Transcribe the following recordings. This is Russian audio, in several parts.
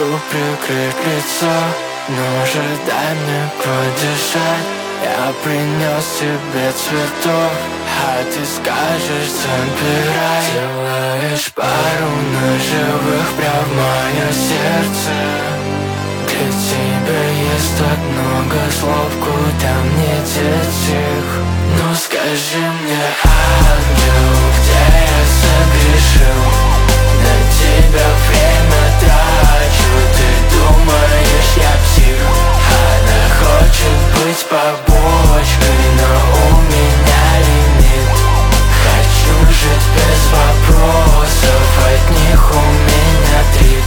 Могу прикрыть лицо, но же дай мне подышать. Я принес тебе цветов, а ты скажешь забирай. Делаешь пару ножевых прям в мое сердце. Для тебя есть так много слов, куда мне деть их. Но скажи мне, ангел, где я согрешил? На тебя время трачу, ты думаешь, я псих. Она хочет быть побочкой, но у меня лимит. Хочу жить без вопросов, от них у меня трип.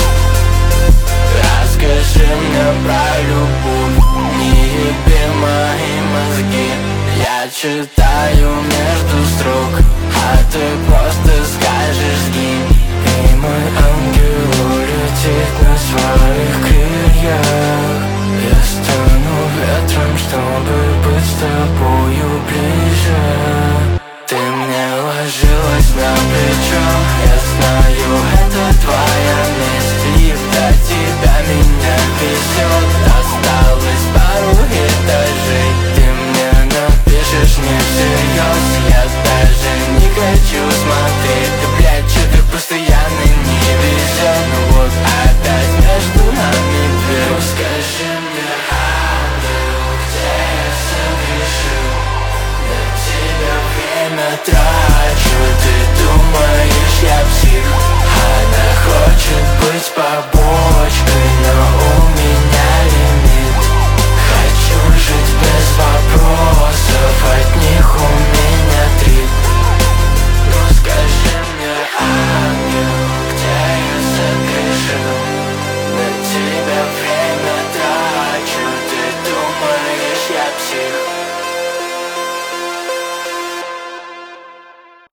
Расскажи мне про любовь, не еби мои мозги. Я читаю между строк, а ты просто скажешь сгинь. И мой ангел улетит на своих крыльях. Я стану ветром, чтобы быть с тобою ближе. Ты мне ложилась на плечо, я знаю, это твоя месть. Лифт до тебя меня везет, осталось пару этажей. Ты мне напишешь не всерьез, я даже не хочу смотреть. Да блядь, что-то постоянно не везет. Ну вот опять между нами дверь. Ну скажи мне, ангел, где я согрешил? На тебя время трачу, ты думаешь, я псих. Она хочет быть побочкой, но у меня лимит. Хочу жить без вопросов, от них у меня трип. Ну скажи мне, ангел, где я согрешил? На тебя время трачу, ты думаешь, я псих.